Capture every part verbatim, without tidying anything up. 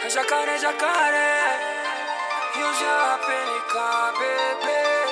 É jacaré, jacaré, e o J P N K, bebê.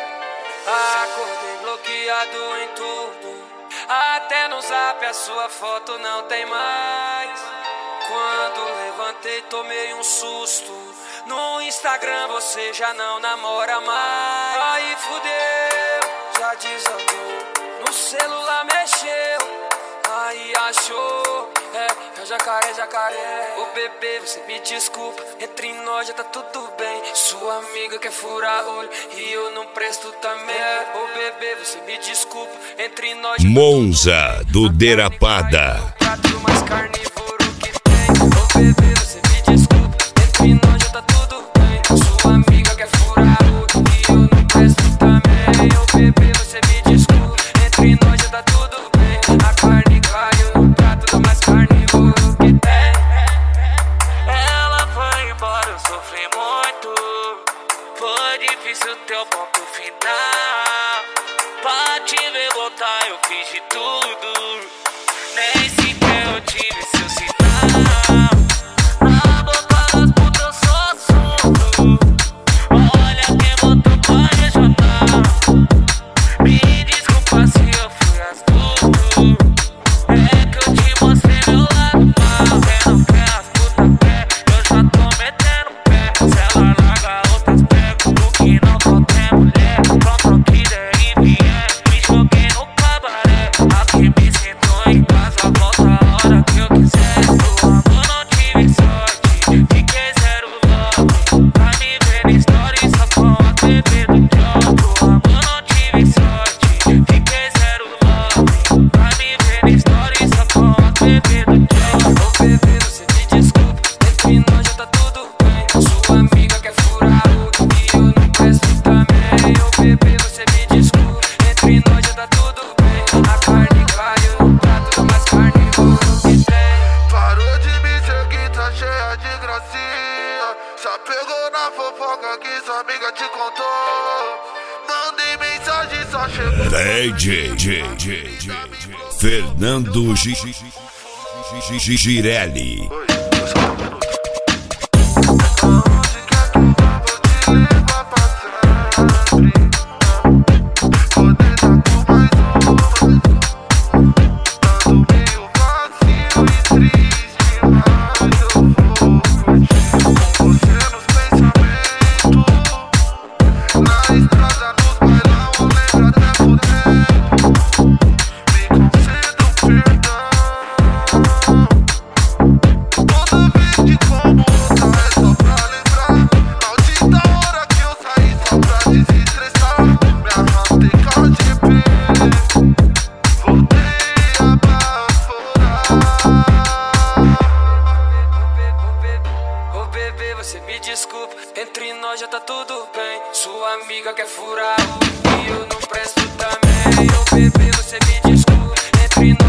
Acordei bloqueado em tudo, até no zap a sua foto não tem mais. Quando levantei tomei um susto, no Instagram você já não namora mais. Aí fudeu, já desandou, no celular mexeu, aí achou, é, é jacaré, jacaré. Ô bebê, você me desculpa, entre nós já tá tudo bem. Sua amiga quer furar olho e eu não presto também. Ô bebê, você me desculpa, entre nós já tá Monza do Derapada. prato mais carnívoro que tem. Ô bebê, você me desculpa, entre nós já tá tudo bem. Sua amiga quer furar olho e eu não presto também. Ô bebê, você me desculpa, entre nós já tá tudo bem. A carne caiu no prato do mais carnívoro que tem. Ela foi embora, eu sofri muito. Foi difícil teu ponto final. Pra te ver voltar eu fiz de tudo, nem sequer eu tive seu sinal. Na boca das putas eu sou assunto. Olha quem botou pra regional. Me desculpa se eu fui astuto, é que eu te mostrei meu lado mal. Cê não quer as putas pé, eu já tô metendo pé. Se ela larga outras pego, o que não falta é mulher. Pronto que der e vier, me joguei no cabaré. Aqui me sinto em casa, volta a hora que eu quiser. Do amor não tive sorte, fiquei zero love. Pra me ver na story só com a T V do job. Do amor não tive sorte, fiquei zero love. Pra me ver na story só com a T V do job. Ô bebê, você me desculpa, entre nós já tá tudo bem. Sua amiga quer furar olho e eu não presto também. Ô bebê, você me desculpa, entre nós já tá tudo bem. A carne caiu no prato do mais carnívoro que tem. Parou de me seguir, tá cheia de gracinha. Só pegou na fofoca que sua amiga te contou. Mandei mensagem, só chegou D J, J, J, J, Fernando Gi- Gi- Gi- Gi- Girelli. Oi, eu só tô um minuto. Onde quer que eu vá, vou te levar pra sempre. Poder dar por mais uma. Ando meio vazio e triste, mas eu vou com você nos pensamentos. Na estrada, nos bailão, eu lembro até por dentro. Me concedo perdão. Toda vez que como outra é só pra lembrar. Maldita hora que eu saí só pra desestressar. Me arrastei com a G P, voltei a baforar. Ô bebê, você me desculpa, entre nós já tá tudo bem. Sua amiga quer furar olho e eu não presto também. Ô bebê, você me desculpa, entre nós